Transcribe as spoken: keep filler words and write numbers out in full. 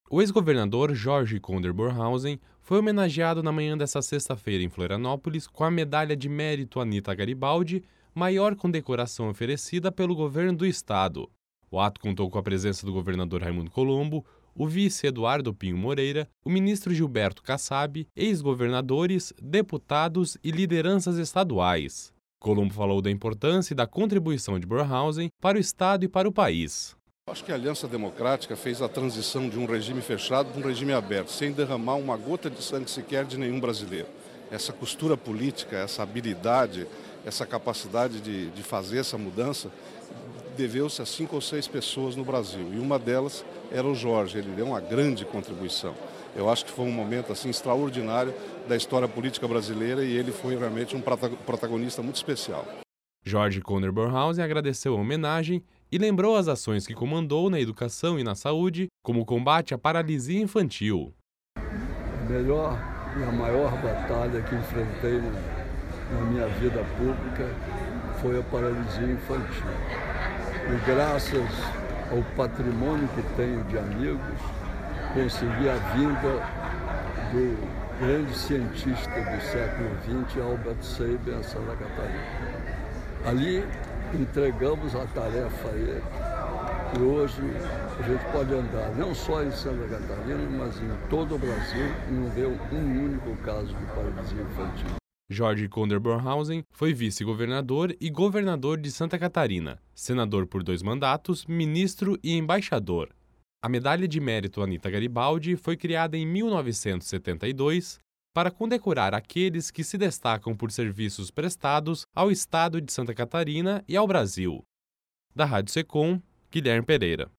O ex-governador Jorge Conder Bornhausen foi homenageado na manhã desta sexta-feira em Florianópolis com a Medalha de Mérito Anita Garibaldi, maior condecoração oferecida pelo governo do estado. O ato contou com a presença do governador Raimundo Colombo, o vice Eduardo Pinho Moreira, o ministro Gilberto Kassab, ex-governadores, deputados e lideranças estaduais. Colombo falou da importância e da contribuição de Bornhausen para o estado e para o país. Acho que a Aliança Democrática fez a transição de um regime fechado para um regime aberto, sem derramar uma gota de sangue sequer de nenhum brasileiro. Essa costura política, essa habilidade, essa capacidade de, de fazer essa mudança, deveu-se a cinco ou seis pessoas no Brasil. E uma delas era o Jorge, ele deu uma grande contribuição. Eu acho que foi um momento assim extraordinário da história política brasileira e ele foi realmente um protagonista muito especial. Jorge Conder Bornhausen agradeceu a homenagem e lembrou as ações que comandou na educação e na saúde, como o combate à paralisia infantil. A melhor e a maior batalha que enfrentei na, na minha vida pública foi a paralisia infantil. E graças ao patrimônio que tenho de amigos, consegui a vinda do grande cientista do século vinte, Albert Sabin, a Santa Catarina. Ali entregamos a tarefa a ele e hoje a gente pode andar não só em Santa Catarina, mas em todo o Brasil e não deu um único caso de paralisia infantil. Jorge Conder Bornhausen foi vice-governador e governador de Santa Catarina, senador por dois mandatos, ministro e embaixador. A Medalha de Mérito Anita Garibaldi foi criada em mil novecentos e setenta e dois para condecorar aqueles que se destacam por serviços prestados ao estado de Santa Catarina e ao Brasil. Da Rádio Secom, Guilherme Pereira.